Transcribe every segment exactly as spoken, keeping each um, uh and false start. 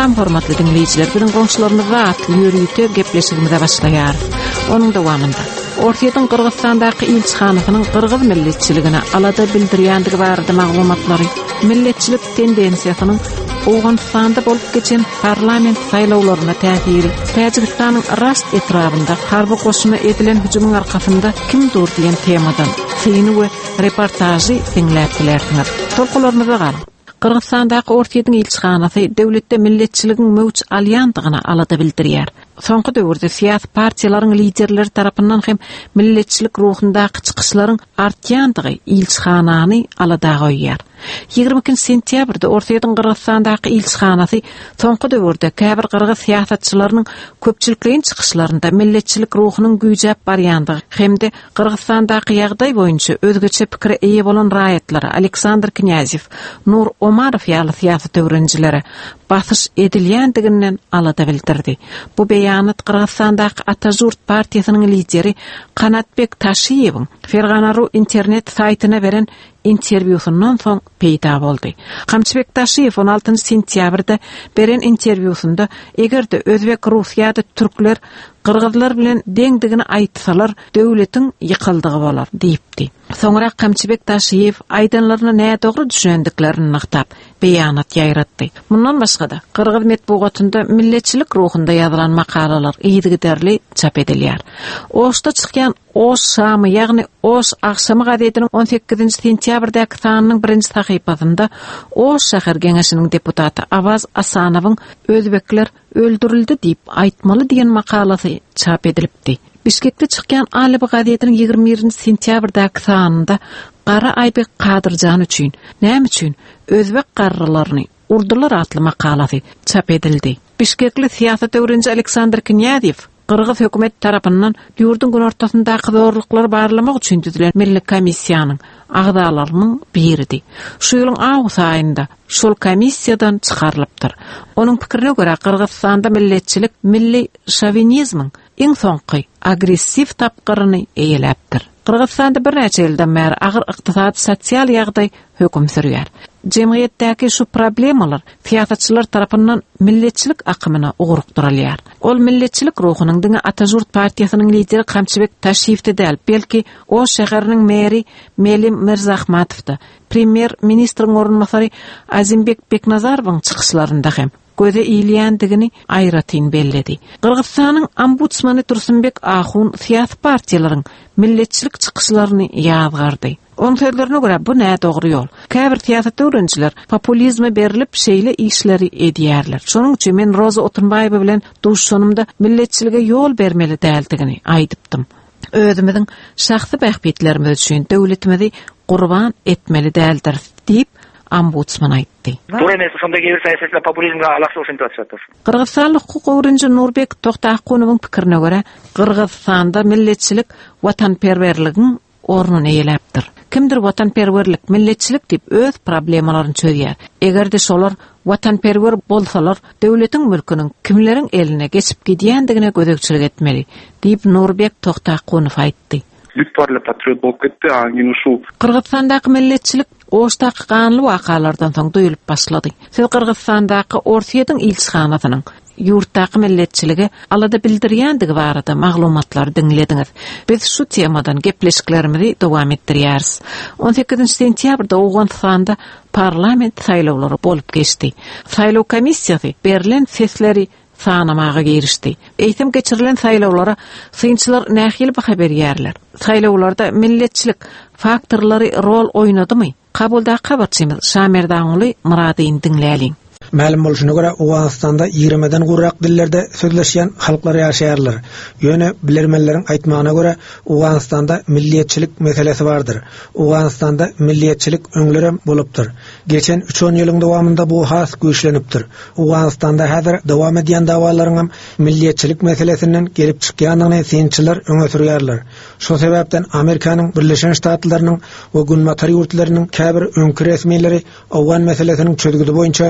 Salam hormatly dinleyiciler, bilen goňşularyňyzga atly ýürüýte gepleşigimize başlaýar. Onuň dowamında Ortaýyň Kyrgyzstandaky ilçihanasynyň Kyrgyz milletçiligine alada bildirýändigi barada maglumatlary, milletçilik tendensiýasynyň Owganstanda bolup geçen parlament saýlawlaryna täsiri, Täjikistanyň rast etrafynda harby goşuma edilen hüjümüň arkasynda kim dur diýen temadan syny we reportajy dinläp bilersiňiz. Tolkularyňyza gal. Kyrgyzstandaky Ortaýyň ilçihanasy döwletde milletçiligiň mewç alýandygyna alada bildirýär. Soňky döwürde siýasy partiýalaryň liderleri tarapyndan hem milletçilik ruhundaky çykyşlaryň artýandygy ilçihanany alada goýýar. ýygrimi ikinji sentýabrda Ortaýyň Kyrgyzstandaky ilçihanasy soňky döwürde käbir kyrgyz siýasatçylarynyň köpçülikliň çykyşlarynda milletçilik ruhunyň güýjäp barýandygy hemde Kyrgyzstandaky ýagdaý boýunça özgeçe pikire eýe bolan raýatlary Aleksandr Knyazew, Nur Omarov ýaly siýasat öwrençileri basyş edilýändiginden alada bildirdi. Bu beýanat Kyrgyzstandaky Atajurt partiýasynyň lideri Kanatbek Taşiýewiň Fergana.ru internet saýtyna beren interwýusundan soň peýda boldy. Kamçybek Taşiýew on altynjy sentýabrda beren interwýusunda egerde Özbek, Russiýada türkler Kırgızlar bilen deňdigini aýtsalar döwletiň ýykyldygy bolar diýipdi. Soňra Kamçybek Taşiýew aýdanlaryna näme dogry düşündiklerini naqtap beýanat ýaýratdy. Mundan başga da Kırgız medeniýetinde milletçilik ruhunda ýazylan makalalar ýygyderli çap edilýär. Oşda çykýan Oş şamy, ýagny Oş akşamy gazetiniň on sekizinji sentýabrdaky sanynyň birinji sahypasynda Oş şäher geňeşiniň deputaty Avaz Asanowyň Özbekler öldürildi diýip aýtmaly diýen makalasy çap edilipdi. Bişkekde çykýan Alyby gazetiniň ýygrimi birinji sentýabrdaky sanynda Qara Aýbek Qadyrjan üçin, näme üçin Özbek qarrylaryny urdular atly makalasy çap edildi. Bişkekli siýasat öwrençi Aleksandr Knyazew Kırgız hökümet tarapyndan ýurdun gün ortasyndaky zorluklar barlamak üçin düzülen milli komissiýanyň agdalarynyň biridi. Şu ýylyň awgus aýynda şol komissiýadan çykarylypdyr. Onuň pikirine görä Kyrgyzstanda milletçilik milli şovinizmiň iň soňky agressiv tapgyryny eýeläpdir. Kyrgyzstanda bir neçe ýyldan bäri agyr ykdysady sosial ýagdaý höküm sürýär. Jemgyýetdäki şu problemalar siýasatçylar tarapyndan milletçilik akymyna ugurukduralýar. Ol milletçilik ruhunyň diňe Atajurt partiýasynyň lideri Kamçybek Taşiýewde däl, belki o şäheriniň meri Melim Mirzahmatowda, premier ministriň orunmasary Azimbek Beknazarowyň çykyşlarynda hem göze iýilýändigini aýratyn belledi. Kyrgyzstanyň ombudsmany Tursunbek Ahun siýasy partiýalaryň milletçilik çykyşlaryny ýazgardy. Onun sözlerine göre bu ne doğru yol. Käbir siýasat öwrençiler populizme berilip şeýle işleri edýärler. Şonuň üçin men Roza Otunbaýewa bilen duşşanymda milletçilige yol bermeli däldigini aýdypdym. Özümiziň şahsy bähbetlerimiz üçin döwletimizi gurban etmeli däldir diýip ombudsman aýtdy. Bu emes şonda gelir siýasatçylar populizmge alaqsy atýar. Kyrgyzstanlyk hukuk öwrençi Nurbek Toktakonowyň pikirine göre Kyrgyzstanda milletçilik watanperwerligiň ornuny eýeläpdir. Kimdir watanperwerlik, milletçilik diýip öz problemalaryny çözýär. Egerde şolar watanperwer bolsalar, döwletiň mülküniň kimleriň eline geçip gidýändigine gözekçilik etmeli diýip Nurbek Toktakonow aýtdy. Lütfarly patriot bolup ketdi, aňyny şu. Kyrgyzstandaky milletçilik oştaky ganly wakalardan soň duýulyp başlady. Siz Kyrgyzstandaky Ortaýyň ilçihanasynyň ýurtdaky milletçiligi alada bildirýändigi barada maglumatlar dinlediňiz. Biz şu temadan gepleşiklerimizi dowam etdirýäris. on sekizinji sentýabrda Owganstanda parlament saýlawlary bolup geçdi. Saýlaw komissiýasy berilen sesleri sanamaga girişdi. Eýtim geçirilen saýlawlara synçylar nähili baha berýärler. Saýlawlarda milletçilik faktorlary rol oýnadymy? Kabulda kabarçymyz Şamerdaňly Muradyň dinläliň. Ma'lum boluşuna göre Owganstanda ýigrimeden gurrak dillerde sözleşýän halklar ýaşaýarlar. Ýöne bilermenleriň aýtmagyna göre Owganstanda milliýetçilik meselesi bardyr. Owganstanda milliýetçilik öňlerem bolupdyr. Geçen üç on ýylyň dowamında bu has güýçlenipdir. Owganstanda häzir dowam edýän dawalaryň hem milliýetçilik meselesinden gelip çykýandygyny synçylar öňe sürýärler. Şo sebäpden Amerikanyň Birleşen Ştatlarynyň we günmatar ýurtlarynyň käbir öňkü resmiýetleri Owgan meselesiniň çözgüdi boýunça bu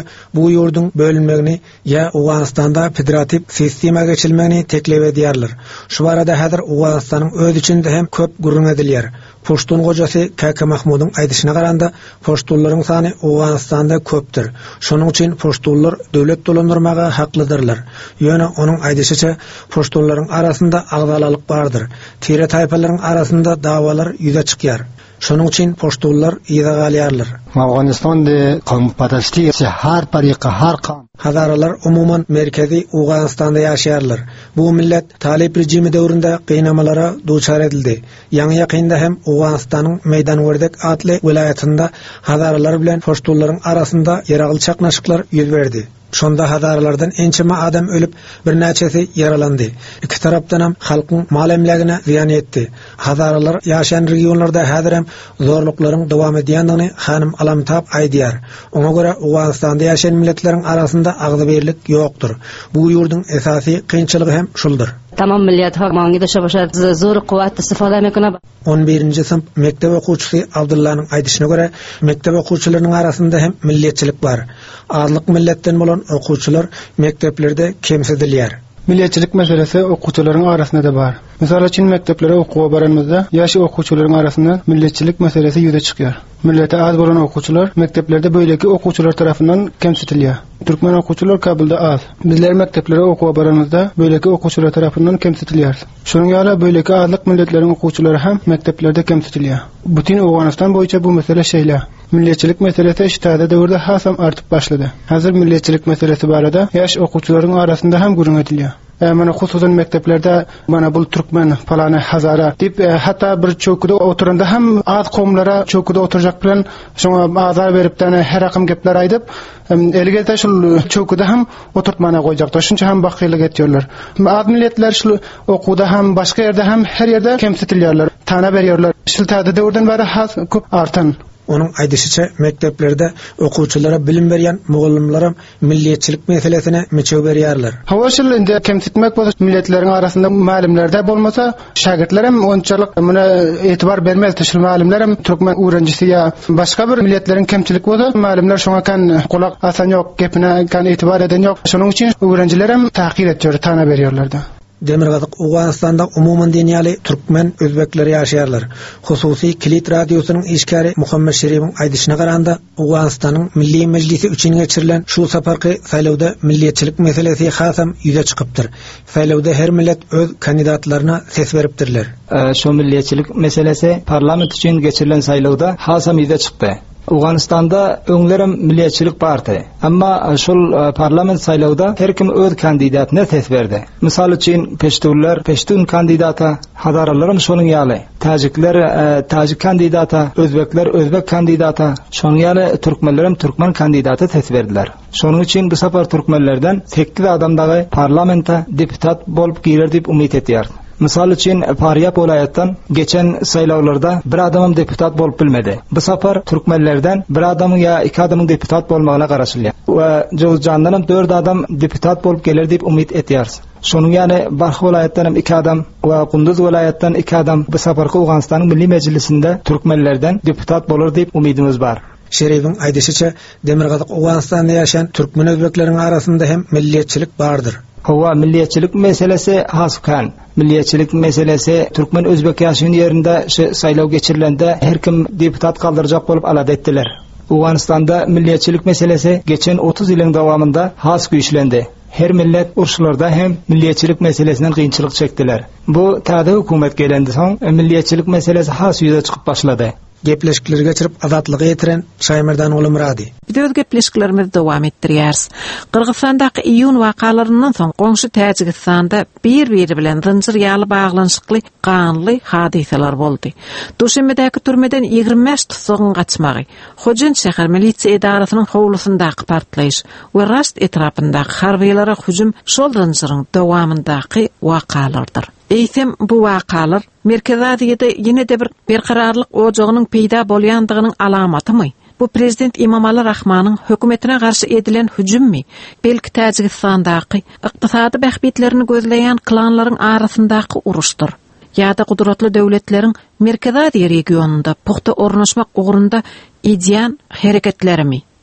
bu yurdun bölünmegini ya Uganistanda federativ sistema geçilmegini teklif edýärler. Şu barada häzir Uganistanyň öz içinde hem köp gurrun edilýär. Poştun gojasy Kaka Mahmudyň aýdyşyna garanda poştullaryň sany Uganistanda köpdir. Şonuň üçin poştullar döwlet dolandyrmaga haklydyrlar. Ýöne onuň aýdyşyça poştullaryň arasynda agzalalyk bardyr. Tire taýpalaryň arasynda dawalar ýüze çykýar. Şonuň üçin poştullar ýyga galýarlar. Afganistanda qanunparastly har tariqa har qan. Hazaralar umuman merkezi Uganistanda ýaşaýarlar. Bu millet Talip rejimi döwründe qynamalara duçar edildi. Ýa-ni ýakynda hem Uganistanyň Meýdanwerdek atly vilayatynda hazaralar bilen poştullaryň arasynda ýaragyl çaknaşyklar ýüz berdi. Şonda hazarlardan ençeme adam ölüp bir näçesi yaralandy. İki tarapdan hem halkyň malemlegine ziyan etdi. Hazarlar ýaşaýan regionlarda häzir hem zorluklaryň dowam edýändigini hanym Alamtap aýdýar. Oňa görä Uganistanda ýaşaýan milletleriň arasynda agzybirlik ýokdur. Bu ýurdun esasy kynçylygy hem şuldur. Tamam millet hakmany da şabaşa zor kuvvet istifade mekana. on birinji sınıf mektep okuwçysy Abdullanyň aýdyşyna görä mektep okuwçylarynyň arasynda hem milletçilik bar. Azlyk milletden bolan okuwçylar mekteplerde kemsedilýär. Milletçilik meselesi okuwçylaryň arasynda da bar. Misal üçin mekteplere okuwa baranmyzda ýaşy okuwçylaryň arasynda milletçilik meselesi ýüze çykýar. Millete az bolan okuwçylar mekteplerde böyleki okuwçylar tarapyndan kemsetilýär. Türkmen okuwçylar Kabulda az. Bizler mekteplere okuwa baranmyzda böyleki okuwçylar tarapyndan kemsetilýär. Şonuň ýaly böyleki azlyk milletleriň okuwçylary hem mekteplerde kemsetilýär. Bütün Awganistan boýunça bu mesele şeýle. Milletçilik meselesi iştahda döwürde hasam artyp başlady. Hazır milletçilik meselesi barada ýaş okuwçylaryň arasynda hem gurrun edilýär. E, mana hususan mekteplerde mana bul Türkmen falany Hazara dip e, hatta bir çokuda oturanda hem az qowmlara çokuda oturjak bilen şoňa azar beripden her rakym gepler aýdyp elgede şol çokuda hem oturtmana goýjakda şunça hem bakýlyk etýärler. Az milletler şol okuda hem başga ýerde hem her ýerde kemsetilýärler, tana berýärler. Şol täze döwürden beri has köp artan. Onun aýdyşyça mekteplerde okuwçylara bilim berýän mugallimler milletçilik meselesine meçew berýärler. Hawa şol indi kemsitmek bolsa milletleriň arasynda malimlerde bolmasa şagirtler hem onçalyk muna etibar bermez. Şol malimler hem türkmen öwrenjisi ýa başga bir milletleriň kemçilik bolsa malimler şoňa kan kulak asan ýok, gepine kan etibar eden ýok. Şonuň üçin öwrenjiler hem taýyir etýär, tana berýärler. Demirgazyk Uganistanda umuman dinýäli türkmen özbekleri ýaşaýarlar. Hususy Kilit radiosynyň işgäri Muhammed Şerifiň aýdyşyna garanda Uganistanyň Milli Meclisi üçin geçirilen şu saparky saýlawda milletçilik meselesi hasam ýüze çykypdyr. Saýlawda her millet öz kandidatlaryna ses beripdirler. Şu milletçilik meselesi parlament üçin geçirilen saýlawda hasam ýüze çykdy. Uganistanda öňlerem milletçilik bardy. Amma şol parlament saýlawda her kim öz kandidatyna ses berdi. Misal üçin Peştunlar, Peştun kandidata, Hazaralarym şonuň ýaly. Tajikler, Tajik kandidata, Özbekler, Özbek kandidata, şonuň ýaly Türkmenlerim Türkmen kandidata ses berdiler. Şonuň üçin bu sapar Türkmenlerden sekiz adamdagy parlamentda deputat bolup girer diýip umyt etýär. Misal üçin Faryap vilayatdan geçen saýlawlarda bir adamym deputat bolup bilmedi. Bu sapar Türkmenlerden bir adamyň ýa iki adamyň deputat bolmagyna garaşylýar. We Jowzjandan dört adam deputat bolup geler diýip umyt etýär. Şonuň ýany Barx vilayatdan hem iki adam we Kunduz vilayatdan iki adam bu saparky Uganistanyň Milli Meclisinde Türkmenlerden deputat bolar diýip umydymyz bar. Şerifiň aýdyşyça Demirgazyk Uganistanda ýaşaýan türkmen özbekleriň arasynda hem milletçilik bardyr. Hawa milliyetçilik meselesi haskan. Milliyetçilik meselesi Türkmen Özbek ýaşaýan ýerinde saýlaw geçirilende her kim deputat kaldırjak bolup alad etdiler. Uganistanda milliyetçilik meselesi geçen otuz ýylyň dowamında has güýçlendi. Her millet urşularda hem milliyetçilik meselesinden kıyınçılık çektiler. Bu täze hukumet gelende soň milliyetçilik meselesi has ýüze çykyp başlady. Gepleşikleri geçirip azatlygy ýetiren Şaýmerdan Ulumrady. Biz gepleşiklerimizi dowam etdirýäris. Kyrgyzstandaky iýun wakalaryndan soň goňşy Täjikistanda bir-biri bilen zynjir ýaly baglanyşykly kanly hadiseler boldy. Duşemedäki türmeden ýygrimi beş tutsagyň gaçmagy, Hojen şäher milisiýa idarasynyň howlusyndaky partlaýyş we rast etrapyndaky harbylara hüjüm şol zynjyryň dowamyndaky wakalardyr. Eýsem bu wakalar Merkez Aziýada ýene de bir berkararlyk ojagynyň peýda bolýandygynyň alamatymy? Bu prezident İmamali Rahmanyň hökümetine garşy edilen hüjümmi? Belki Täjikistandaky ykdysady bähbetlerini gözleýän klanlaryň arasyndaky uruşdyr. Ýa-da gudratlly döwletleriň Merkez Aziýa regionunda puhta ornaşmak ugrunda ideýan hereketlerimi?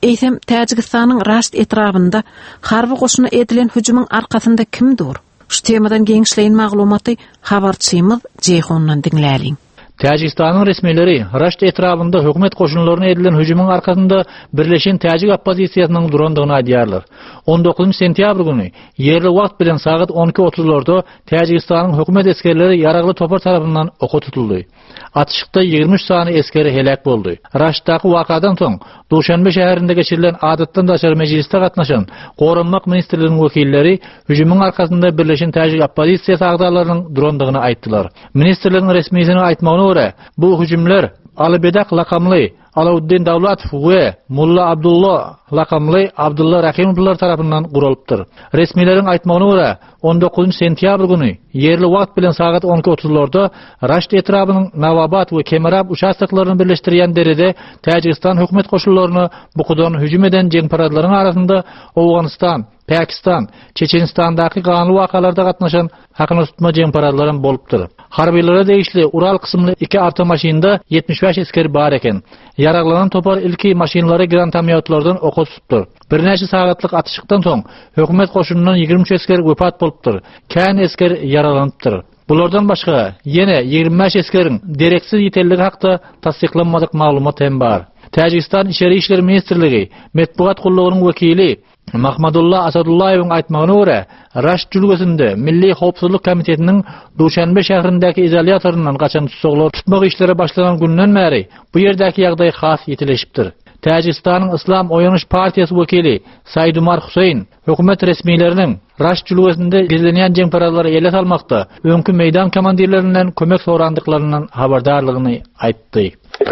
Eýsem Täjikistanyň rast etrabynda harby goşuna edilen hüjümüň arkasynda kimdir? Şu temadan geňişleýän maglumaty habarçymyz Jeyhondan diňläliň. Täjikistanyň resmileri Raşt etrabynda hökümet goşunlaryna edilen hüjümüň arkasynda birleşen Täjik oppozisiýasynyň durandygyny aýdýarlar. on dokuzunçy sentýabr güni yerli wagt bilen saat on iki otuzlarda Täjikistanyň hökümet eskerleri yaragly topar tarapyndan oka tutuldy. Atışykda yigirme üç sany eskeri helak boldy. Raştdaky wakadan soň Duşanbe şäherinde geçirilen adatdan daşary mejlisde gatnaşan Goranmak ministrliginiň wekilleri hüjümüň arkasynda birleşen Täjik oppozisiýasy agdalarynyň durandygyny aýtdylar. Ministrligiň resmiýetine aýtmagyna görä, bu hüjümler Alybedak lakamly Alauddin Davlatov we Mulla Abdullah lakamly Abdullah Rahimovlar tarapyndan guralypdyr. Resmiýetiň aýtmagyna görä, on dokuzunçy sentýabr güni yerli wagt bilen saat on iki otuzlarda Raşt etrabynyň Nawabat we Kemerab uçaklaryny birleşdirýän derede Täjikistan hökümet goşunlaryny bukudan hüjüm eden jeň paradlaryň arasynda Awganistan, Pakistan, Çeçenistandaky ganly wakalarda gatnaşan hakyny tutma jeň paradlaryň bolupdyr. Harbiýlere degişli Ural kysymly iki artomaşynda yetmiş beş eskeri bar eken. Yaraglanan topar ilki maşinlary grantamyotlardan oka tutupdyr. Bir näçe sagatlyk atışykdan soň hökümet goşunundan yigirme üç esker wepat bolupdyr. Kän esker yaralanypdyr. Bulardan başga ýene yigirme beş eskeriň dereksiz ýetelligi hakda tasdiklanmadyk maglumat hem bar. Täjikistan Içeri işleri Ministrligi Metbuat gullugynyň wekili Mahmudullah Asadullayewiň aýtmagyna görä, Raşt jülgesinde Milli Howpsuzlyk Komitetiniň Duşanbe şäherindäki izolýatorundan gaçan tutsaklar tutmak işleri başlanan günden bäri bu ýerdäki ýagdaý has ýetileşipdir. Täjikistanyň Islam Oýanyş Partiýasy wekili Said Umar Husayn hökümet resmiýetleriniň Raşt jülgesinde gizlenýän jeň paralary ele salmakda öňkü meýdan komandirlerinden kömek sorandyklarynyň habardarlygyny aýtdy.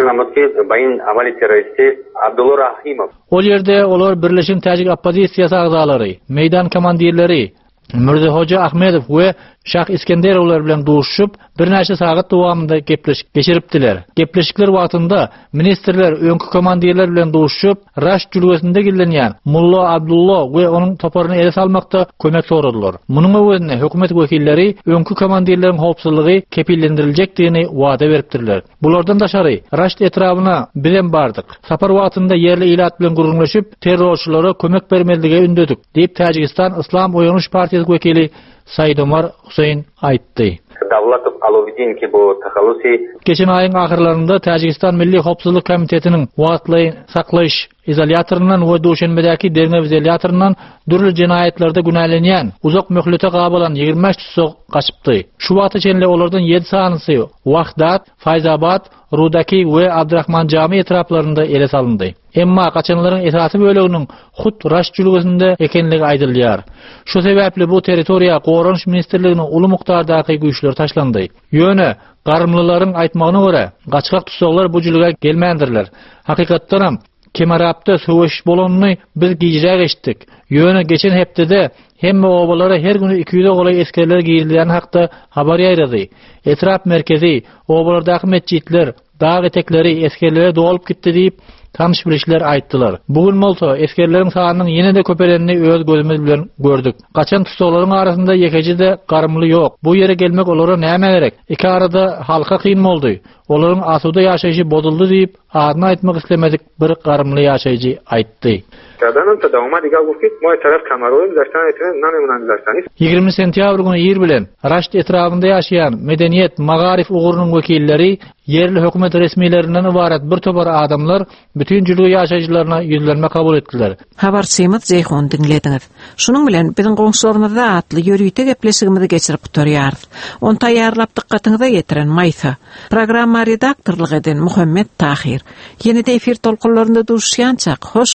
Bayın amali teröristi Abdullah Rahimov. O ýerde olar birleşen Täjik oppozisiýasy agdalary, meýdan komandirleri Mirza Hoca Ahmedov we Şah İskenderowlar bilen duşup bir näçe sagat dowamında gepleşip geçiripdiler. Gepleşikler wagtynda ministrler öňkü komandirler bilen duşup Raşt jülgesinde gillenýän Mulla Abdullah we onuň toparyny ele salmakda kömek soradylar. Munyň öwrüne hökümet wekilleri öňkü komandirleriň howpsuzlygy kepillendiriljekdigini wada beripdirler. Bulardan daşary Raşt etrabyna bilen bardyk. Sapar wagtynda yerli ilat bilen gurulmaşyp terrorçylara kömek bermeldige ündedik diýip Täjikistan Islam Oýanyş Partiýasy wekili Said Umar Husayn aýtdy. Davlatov Alovdin ki bu tahallusi geçen ayın ahırlarında Täjikistan Milli Howpsuzlyk Komitetiniň wagtly saklaýyş izolýatorundan we Duşanbedäki derňe izolýatorundan dürli jinaýatlerde günälenýän uzak möhlete gabalan yigirme beş tutsak gaçypdy. Şu wagta çenle olardan yedi sanysy Wagdat, Fayzabad, Rudaki we Abdurrahman Jami etraplarynda ele salındy. Emma gaçanlaryň esasy böleginiň Hut Raşt jülgesinde ekenligi aýdylýar. Şu sebäpli bu territoriýa Goranş ministrliginiň uly mukdardaky güýçler taşlandy. Ýöne garmlylaryň aýtmagyna görä, gaçkak tutsaklar bu jülge gelmändirler. Hakykatdan ham Kemerabda söwüş bolanyny biz giýjek eşitdik. Ýöne geçen hepdede hemme obalara her güni iki yüz golay eskerler giýilýän hakda habar ýaýrady. Etrap merkezi, obalardaky mesjidler, dağ etekleri eskerlere dolup gitdi diýip tanış bilişler aýtdylar. Bugün bolsa eskerleriň sanynyň ýene-de köpelenini öz gözümüz bilen gördük. Gaçan tutsalaryň arasynda ýekeji de garmly ýok. Bu ýere gelmek olara näme gerek? Iki arada halka kyn boldy. Olaryň asuda ýaşaýjy bozuldy diýip adyny aýtmak islemedik bir garmly ýaşaýjy aýtdy. Kadanan tadawma diga gufit moy taraf kamaroym daştan etine nanemunan daştanis. yigirme sentýabr güni ýer bilen Raşt etrabynda ýaşaýan medeniýet, magarif ugurunyň wekilleri yerli hökümet resmiýetlerinden ibaret bir topar adamlar bütün jülge ýaşaýjylaryna ýüzlenme kabul etdiler. Habarçymyz Jeyhon dinlediňiz. Şunuň bilen biziň goňşularymyzda atly ýörüýte gepleşigimizi geçirip tutarýarys. Onu taýýarlap dikkatyňyza getiren Maýsa. Programma redaktorlygy eden Muhammed Tahir. Ýene-de efir tolkunlarynda duruşýança hoş